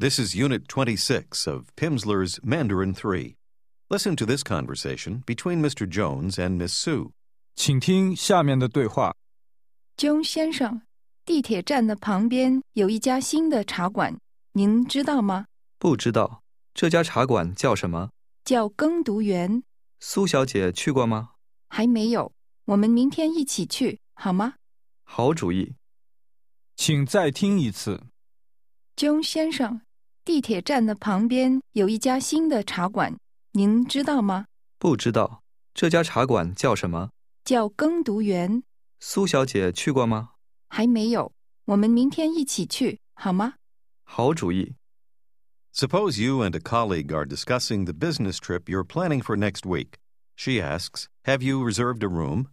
This is Unit 26 of Pimsleur's Mandarin 3. Listen to this conversation between Mr. Jones and Miss Sue. 请听下面的对话。 钟先生，地铁站的旁边有一家新的茶馆，您知道吗？ 不知道，这家茶馆叫什么？ 叫耕读园。 苏小姐去过吗？ 还没有，我们明天一起去，好吗？ 好主意。 请再听一次。 钟先生，地铁站的旁边有一家新的茶馆，您知道吗？ 不知道，这家茶馆叫什么？ 叫耕读园。 苏小姐去过吗？ 还没有，我们明天一起去，好吗？ 好主意。 Suppose you and a colleague are discussing the business trip you're planning for next week. She asks, "Have you reserved a room?"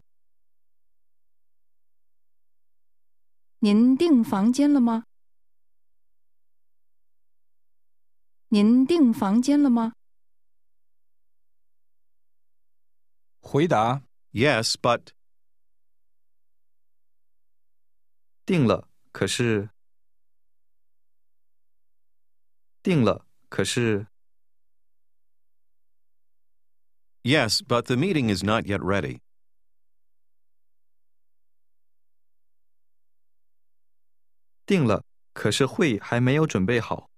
您订房间了吗？您订房间了吗？ 回答 Yes, but... 定了，可是 Yes, but the meeting is not yet ready. 定了，可是会还没有准备好。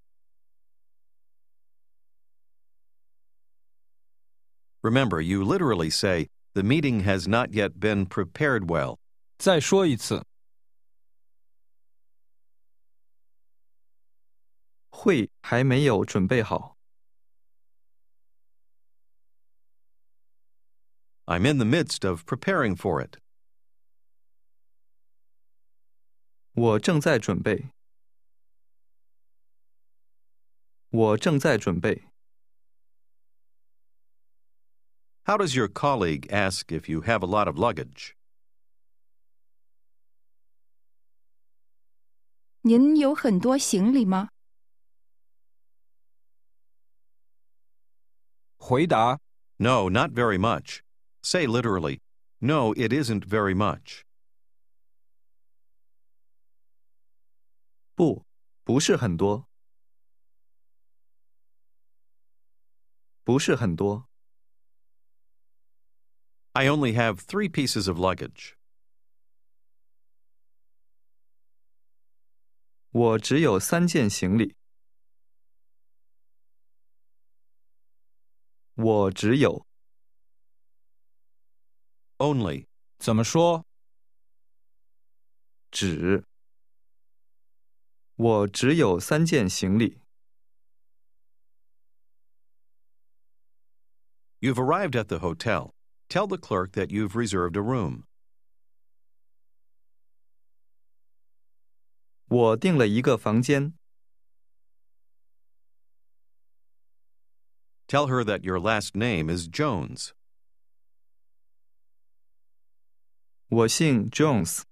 Remember, you literally say, "The meeting has not yet been prepared well." 再说一次。 会还没有准备好。 I'm in the midst of preparing for it. 我正在准备。 How does your colleague ask if you have a lot of luggage? 您有很多行李吗？ 回答 No, not very much. Say literally, "No, it isn't very much." 不是很多。 I only have 3 pieces of luggage. 我只有3件行李。我只有 Only. 怎么说？ 我只有3件行李。 You've arrived at the hotel. Tell the clerk that you've reserved a room. 我订了一个房间。 Tell her that your last name is Jones. 我姓 Jones。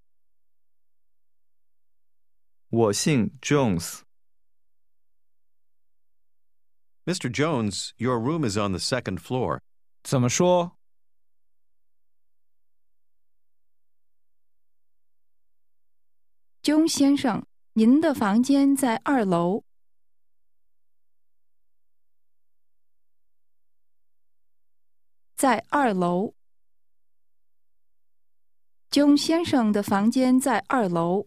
Mr. Jones, your room is on the 2nd floor. 怎么说？ 钟先生，您的房间在2楼。在2楼。钟先生的房间在2楼。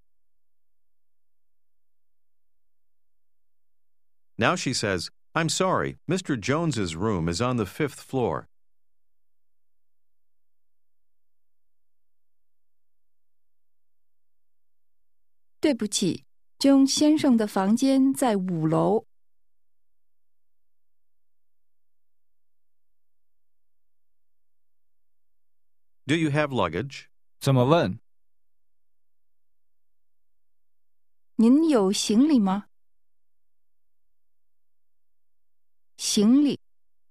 Now she says, "I'm sorry, Mr. Jones's room is on the 5th floor." 对不起，钟先生的房间在5楼。 Do you have luggage? 怎么问？ 您有行李吗？行李。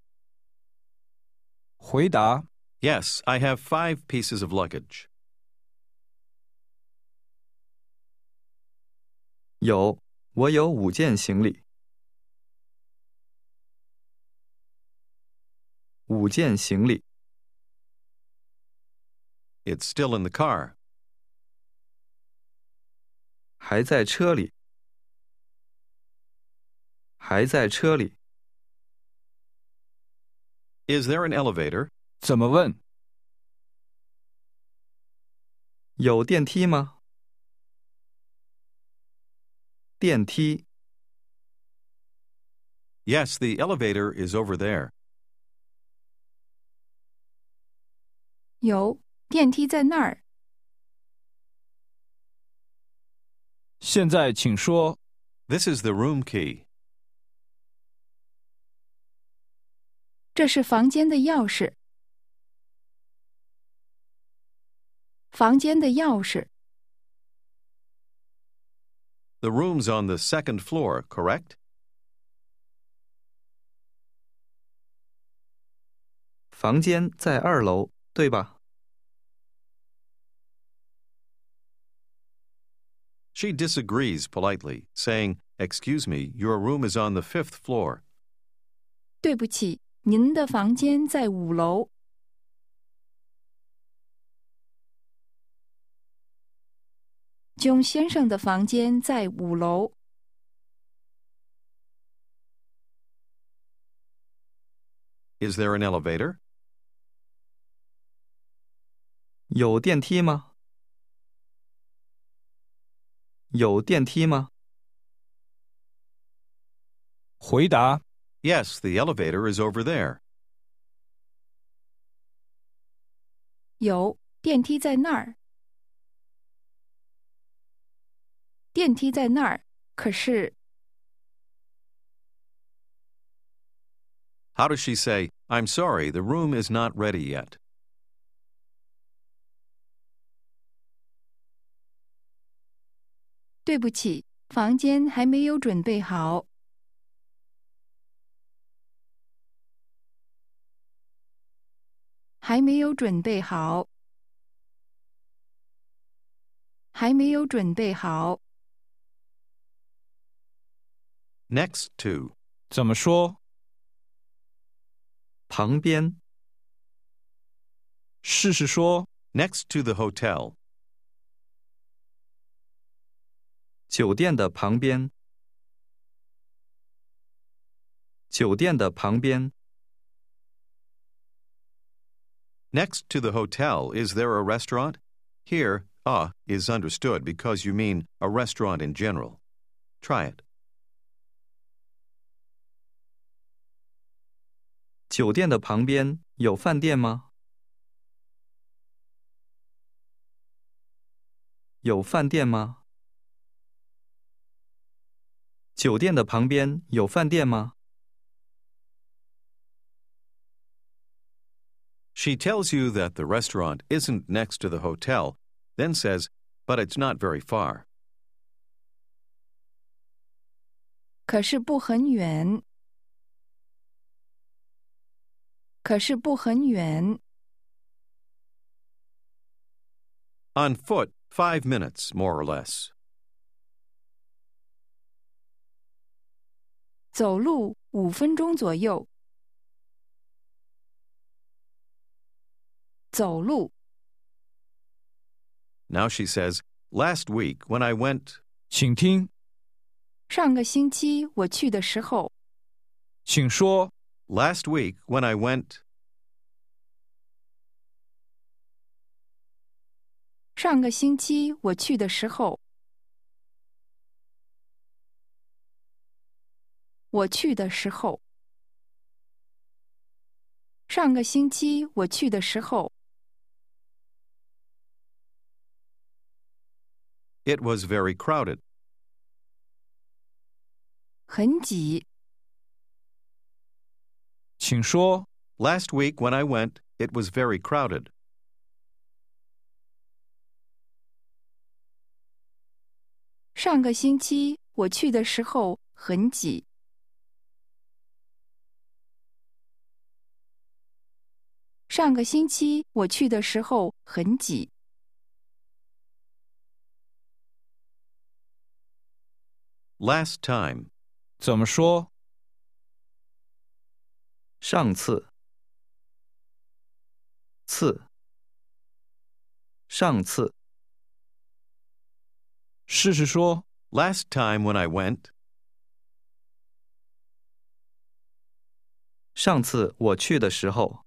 回答 Yes, I have 5 pieces of luggage. 我有5件行李。5件行李。 It's still in the car. 还在车里。 还在车里。 Is there an elevator? 怎么问？ 有电梯吗？电梯。 Yes, the elevator is over there. 有，电梯在那儿。 现在请说。 This is the room key. 这是房间的钥匙。房间的钥匙。 The room's on the second floor, correct? 房间在2楼，对吧？ She disagrees politely, saying, Excuse me, your room is on the 5th floor. 对不起，您的房间在5楼。John 先生的房间在5楼。 Is there an elevator? 有电梯吗？有电梯吗？ 回答。 Yes, the elevator is over there. 有，电梯在那儿。电梯在那儿，可是 How does she say, I'm sorry, the room is not ready yet? 对不起，房间还没有准备好。还没有准备好。还没有准备好。 Next to. 怎么说？ 旁边。 试试说。 Next to the hotel. 酒店的旁边。酒店的旁边。 Next to the hotel, is there a restaurant? Here, is understood because you mean a restaurant in general. Try it. 酒店的旁边有饭店吗？有饭店吗？酒店的旁边有饭店吗？ She tells you that the restaurant isn't next to the hotel, then says, but it's not very far. 可是不很远。可是不很远。 On foot, 5 minutes, more or less. 走路5分钟左右。走路。 Now she says, last week when I went. 请听。 上个星期我去的时候。 请说。 Last week when I went. 上个星期我去的时候。我去的时候。上个星期我去的时候。 It was very crowded. 很挤。 请说。 Last week when I went, it was very crowded. 上个星期我去的时候很挤。上个星期我去的时候很挤。 Last time. 怎么说？ 上次。次。上次。 试试说。 Last time when I went. 上次我去的时候。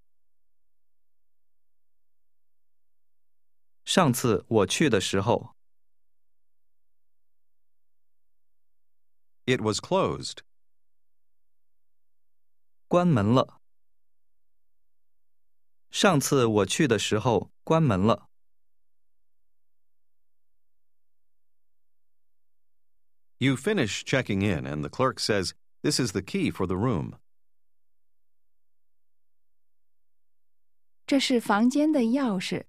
上次我去的时候。 It was closed. 关门了。上次我去的时候关门了。 You finish checking in, and the clerk says, "This is the key for the room." 这是房间的钥匙。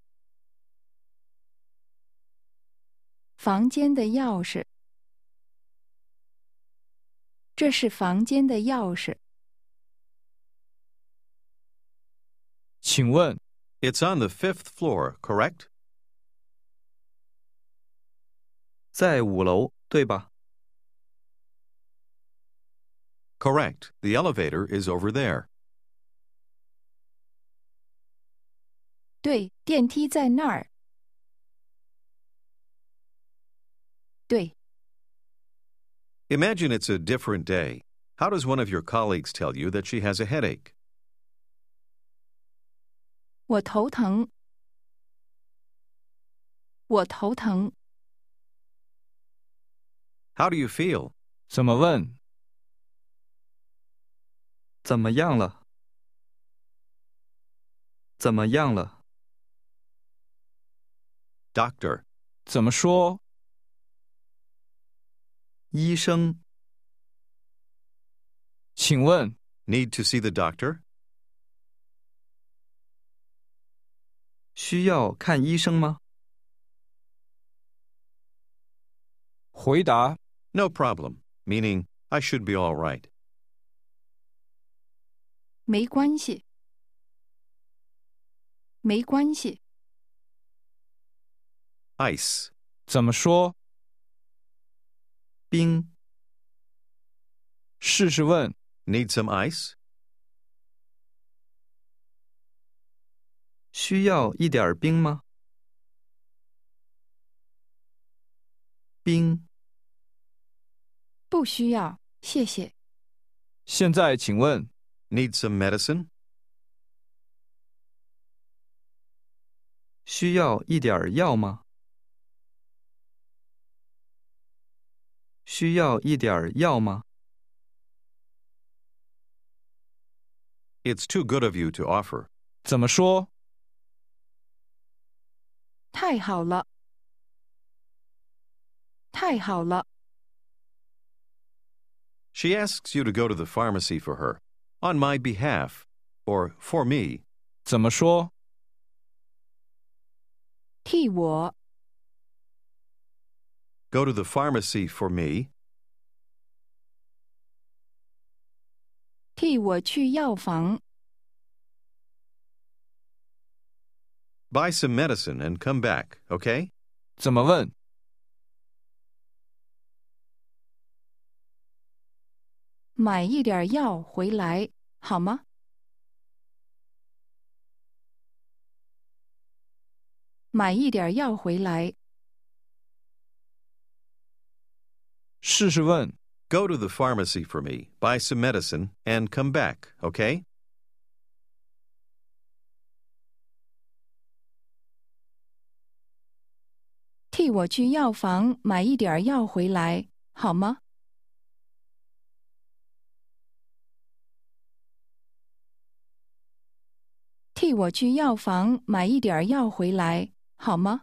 房间的钥匙。这是房间的钥匙。 请问 It's on the 5th floor, correct? 在5楼，对吧？ Correct. The elevator is over there. 对，电梯在那儿。对， Imagine it's a different day. How does one of your colleagues tell you that she has a headache? 我头疼。我头疼。 How do you feel? 怎么问？ 怎么样了？怎么样了？ Doctor. 怎么说？ 医生。 请问 Need to see the doctor? 需要看医生吗？ 回答 No problem, meaning I should be all right. 没关系。没关系。 Ice. 怎么说？ 冰。 试试问 Need some ice? 需要一点冰吗？冰。 不需要，谢谢。 现在请问 Need some medicine? 需要一点药吗？需要一点药吗？ It's too good of you to offer. 怎么说？ 太好了。太好了。 She asks you to go to the pharmacy for her, on my behalf, or for me. 怎么说？ 替我。 Go to the pharmacy for me. 替我去药房。 Buy some medicine and come back, okay? 怎么问？ 买一点药回来，好吗？买一点药回来。 试试问 Go to the pharmacy for me, buy some medicine, and come back, okay? 替我去药房买一点药回来，好吗？替我去药房买一点药回来，好吗？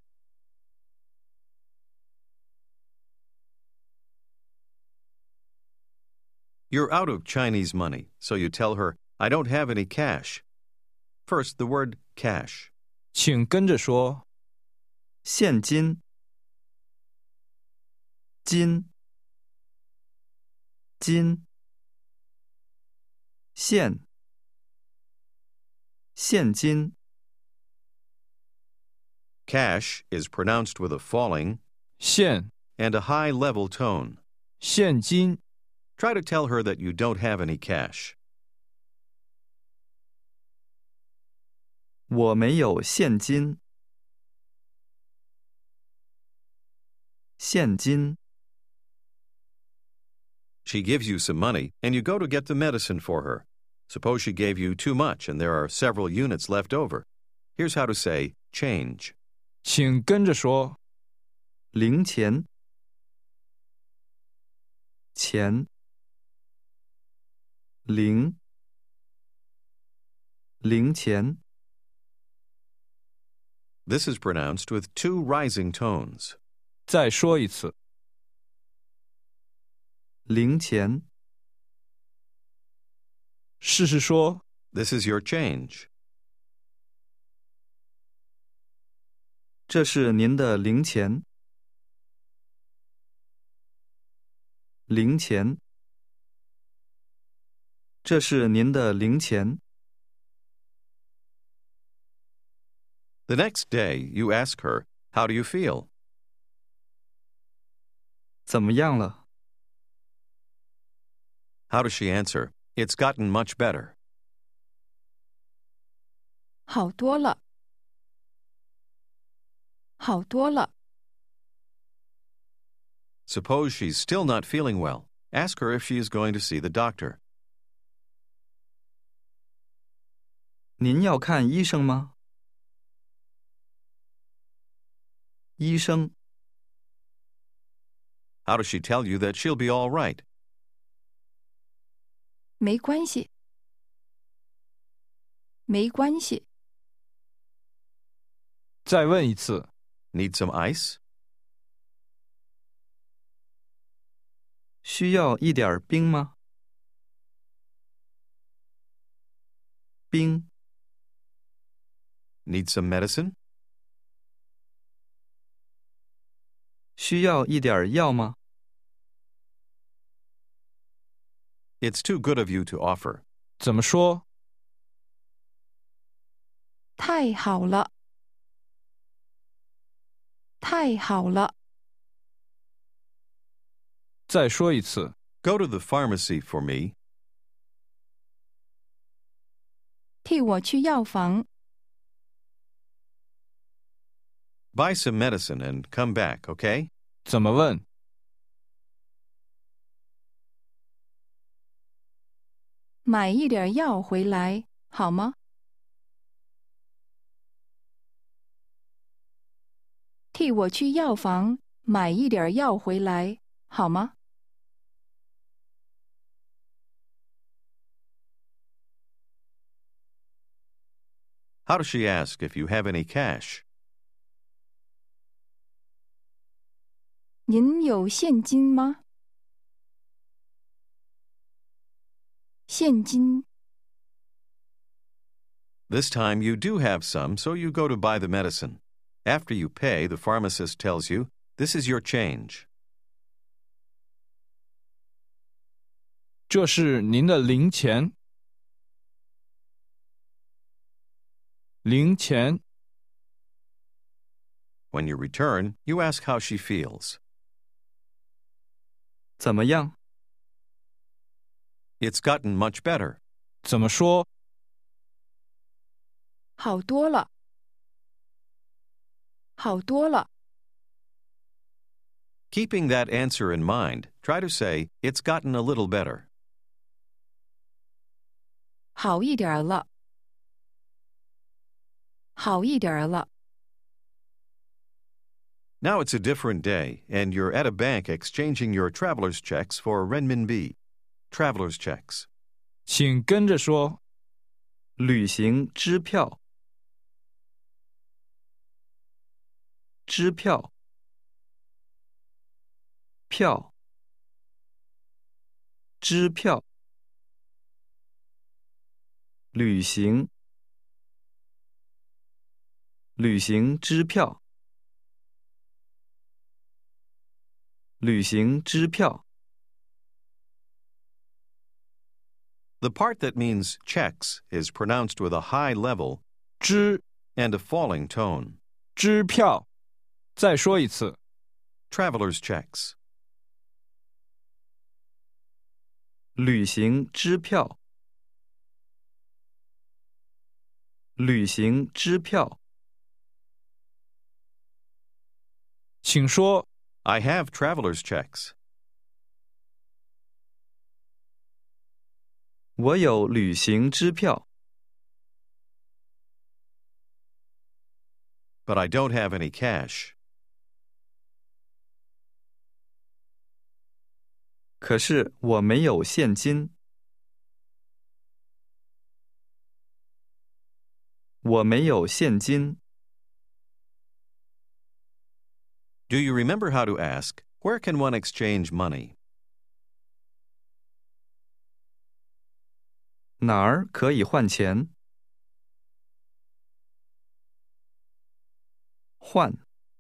You're out of Chinese money, so you tell her, I don't have any cash. First, the word cash. 请跟着说。 现金。金。金。现。现金。 Cash is pronounced with a falling 现 and a high level tone. 现金 Try to tell her that you don't have any cash. 我没有现金。现金。 She gives you some money, and you go to get the medicine for her. Suppose she gave you too much and there are several units left over. Here's how to say change. 请跟着说。 零钱，钱，零，零钱， This is pronounced with two rising tones. 再说一次。 零钱， 试试说。 This is your change. 这是您的零钱，零钱，这是您的零钱。 The next day, you ask her, How do you feel? 怎么样了？ How does she answer? It's gotten much better. 好多了，好多了。 Suppose she's still not feeling well. Ask her if she is going to see the doctor. 您要看医生吗？医生， How does she tell you that she'll be all right? 没关系，没关系。 再问一次。 Need some ice? 需要一点冰吗？冰， Need some medicine? 需要一点药吗？ It's too good of you to offer. 怎么说？ 太好了，太好了。 再说一次。 Go to the pharmacy for me. 替我去药房， Buy some medicine and come back, okay? 怎么问？ 买一点药回来，好吗？替我去药房买一点药回来，好吗？ How does she ask if you have any cash? 您有现金吗？现金， This time you do have some, so you go to buy the medicine. After you pay, the pharmacist tells you, This is your change. 这是您的零钱。零钱。 When you return, you ask how she feels. 怎么样？ It's gotten much better. 怎么说？ 好多了，好多了。 Keeping that answer in mind, try to say, It's gotten a little better. 好一点了，好一点了。 Now it's a different day, and you're at a bank exchanging your traveler's checks for renminbi. Traveler's checks. 请跟着说。 旅行支票，支票，票，支票，旅行，旅行支票，旅行支票。 The part that means checks is pronounced with a high level 支 and a falling tone. 支票。再说一次。 Traveler's checks. 旅行支票，旅行支票。 请说。 I have traveler's checks. 我有旅行支票， but I don't have any cash. 可是我没有现金。我没有现金。 Do you remember how to ask, where can one exchange money? 哪儿可以换钱？换。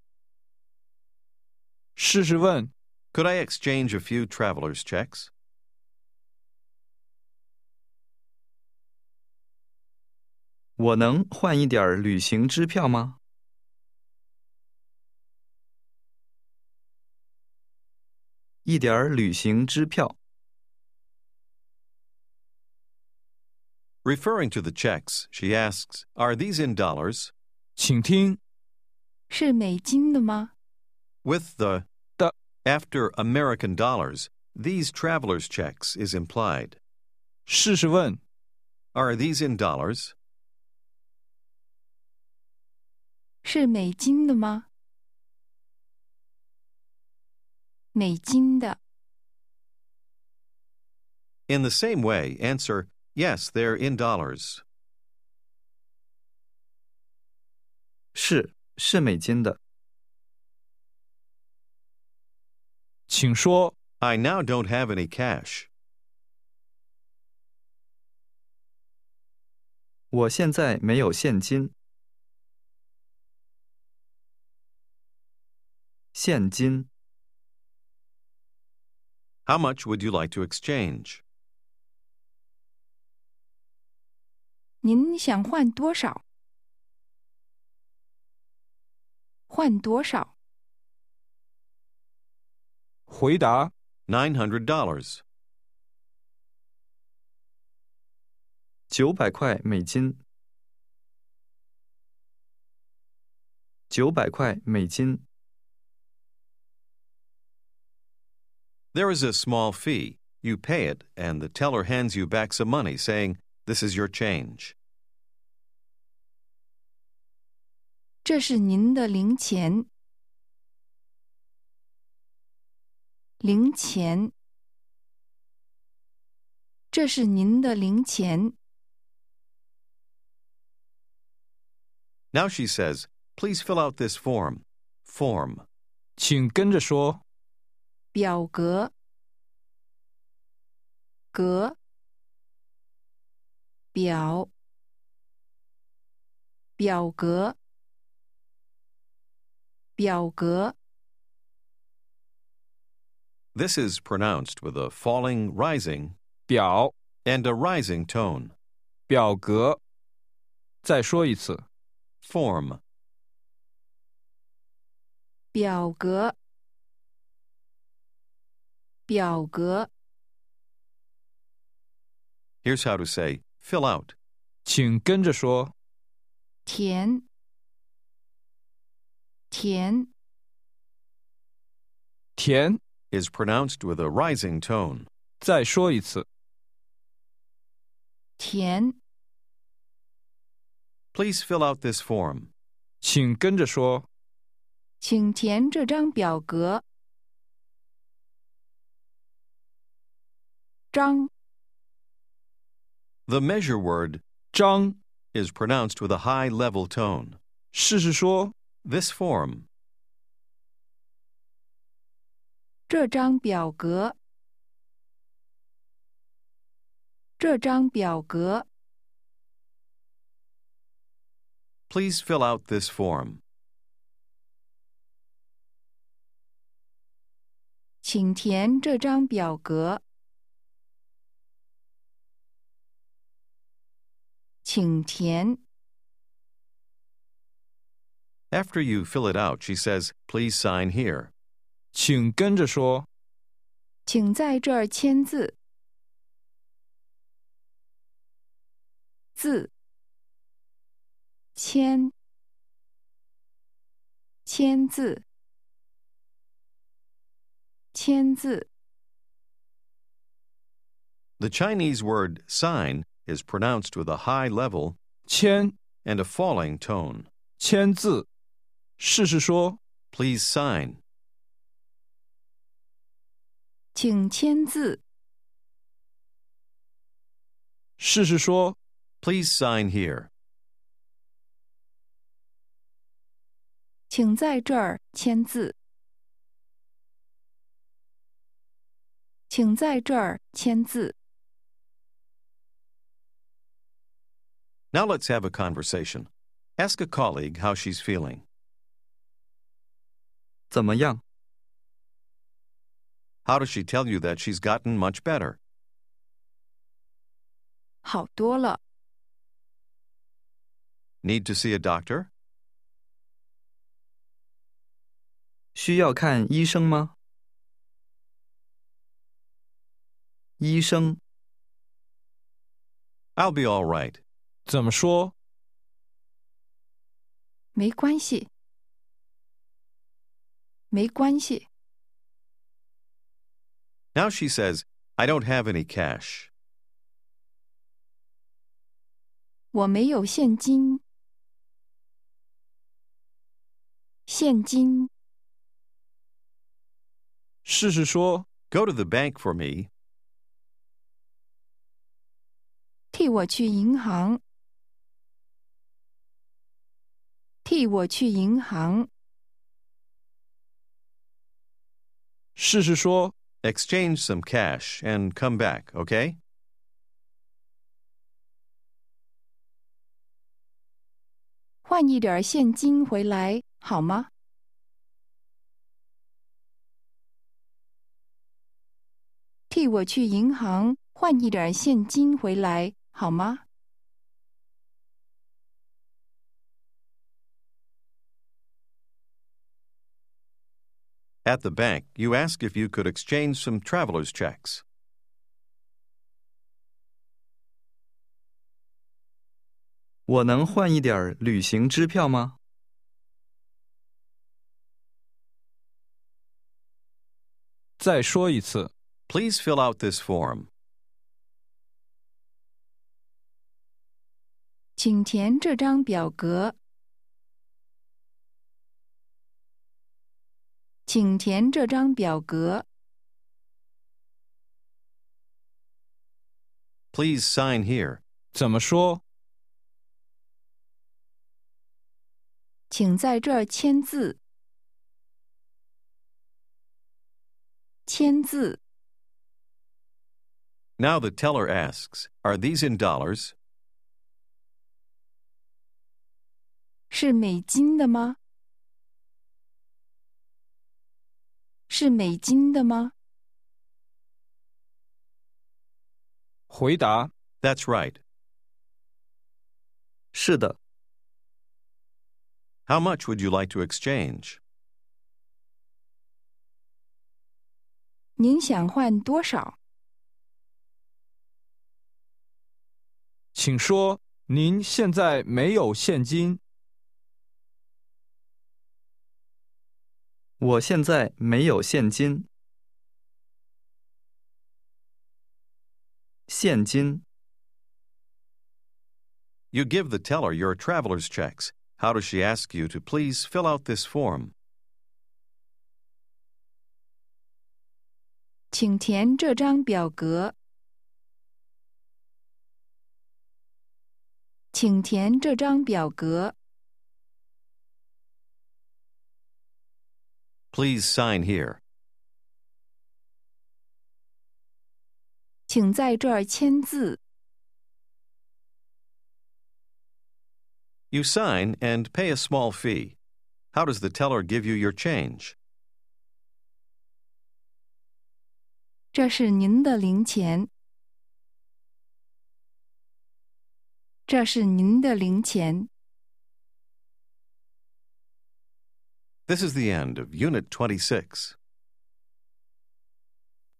试试问， Could I exchange a few traveler's checks? 我能换一点儿旅行支票吗？一点儿旅行支票。 Referring to the checks, she asks, are these in dollars? 请听是美金的吗？ With the 的 after American dollars, these traveler's checks is implied. 试试问， Are these in dollars? 是美金的吗？美金的。 In the same way, answer, yes, they're in dollars. 是美金的。 请说， I now don't have any cash. 我现在没有现金。现金。 How much would you like to exchange? 您想换多少？换多少？ 回答， $900. 900块美金。900块美金。 There is a small fee. You pay it, and the teller hands you back some money, saying, this is your change. 这是您的零钱。零钱。这是您的零钱。 Now she says, please fill out this form. Form. 请跟着说， 表格。格。表。表格。表格。 This is pronounced with a falling, rising, 表 and a rising tone. 表格。再说一次， Form. 表格。表格。 Here's how to say, fill out. 请跟着说， 填。填。 填。 Is pronounced with a rising tone. 再说一次， 填。 Please fill out this form. 请跟着说， 请填这张表格。张。 The measure word 张。 is pronounced with a high level tone. 试试说， This form. 这张表格。这张表格。 Please fill out this form. 请填这张表格。请填。 After you fill it out, she says, please sign here. 请跟着说， 请在这儿签字。字。签。签字。签字。 The Chinese word sign is pronounced with a high level 签 and a falling tone. 签字。试试说， Please sign. 请签字。 试试说， Please sign here. 请在这儿签字。请在这儿签字。 Now let's have a conversation. Ask a colleague how she's feeling. 怎么样？ How does she tell you that she's gotten much better? 好多了。 Need to see a doctor? 需要看医生吗？医生， I'll be all right. 怎么说？ 没关系。没关系。 Now she says, I don't have any cash. 我没有现金。现金。 试试说， Go to the bank for me. 替我去银行。替我去银行。 试试说， Exchange some cash and come back, okay? 换一点现金回来，好吗？替我去银行换一点现金回来，好吗？ At the bank, you ask if you could exchange some traveler's checks. 我能换一点旅行支票吗？ 再说一次。 Please fill out this form. 请填这张表格。请填这张表格。 Please sign here. 怎么说？ 请在这儿签字。签字。 Now the teller asks, Are these in dollars? 是美金的吗？是美金的吗？ 回答， That's right. 是的， How much would you like to exchange? 您想换多少？ 请说，您现在没有现金。 我现在没有现金。现金， You give the teller your traveler's checks. How does she ask you to please fill out this form? 请填这张表格。请填这张表格。 Please sign here. 请在这儿签字。 You sign and pay a small fee. How does the teller give you your change? 这是您的零钱。这是您的零钱。 This is the end of Unit 26.